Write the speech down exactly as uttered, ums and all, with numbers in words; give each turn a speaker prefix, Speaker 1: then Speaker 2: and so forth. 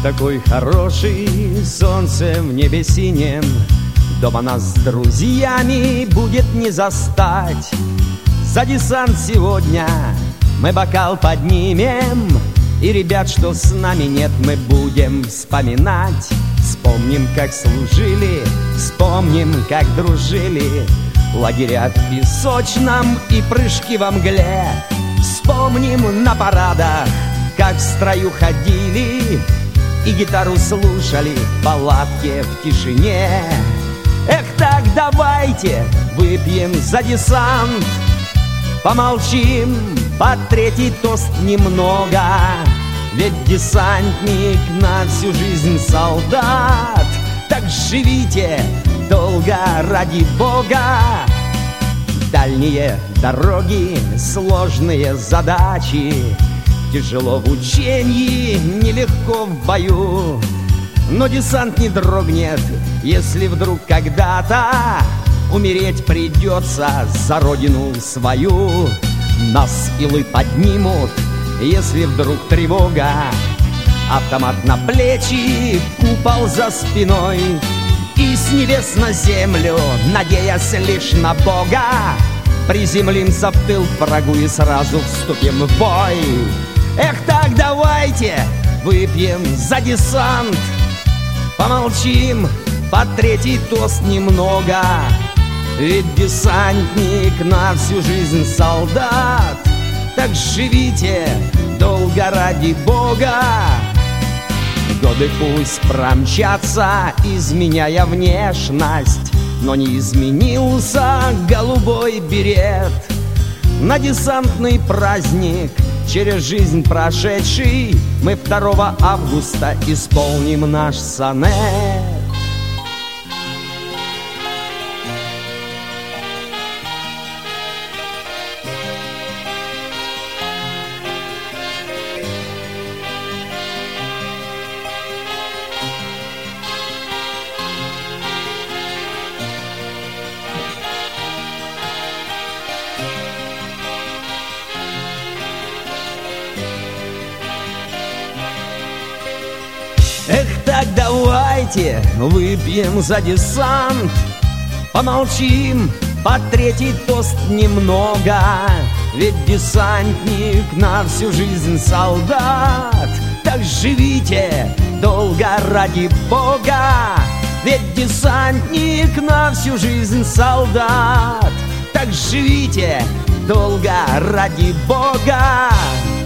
Speaker 1: Такой хороший, солнце в небе синем, дома нас с друзьями будет не застать. За десант сегодня мы бокал поднимем, и ребят, что с нами нет, мы будем вспоминать. Вспомним, как служили, вспомним, как дружили, лагеря в песочном и прыжки во мгле. Вспомним на парадах, как в строю ходили и гитару слушали в палатке в тишине. Эх, так давайте выпьем за десант, помолчим под третий тост немного. Ведь десантник на всю жизнь солдат. Так живите долго ради Бога. Дальние дороги, сложные задачи, тяжело в учении, нелегко в бою. Но десант не дрогнет, если вдруг когда-то умереть придется за родину свою. Нас илы поднимут, если вдруг тревога, автомат на плечи, купол за спиной, и с небес на землю, надеясь лишь на Бога, приземлимся в тыл врагу и сразу вступим в бой. Эх, так давайте выпьем за десант, помолчим под третий тост немного. Ведь десантник на всю жизнь солдат. Так живите долго ради Бога. Годы пусть промчатся, изменяя внешность, но не изменился голубой берет. На десантный праздник, через жизнь прошедший, мы второго августа исполним наш сонет. Эх, так давайте выпьем за десант, помолчим под третий тост немного. Ведь десантник на всю жизнь солдат. Так живите долго ради Бога. Ведь десантник на всю жизнь солдат. Так живите долго ради Бога.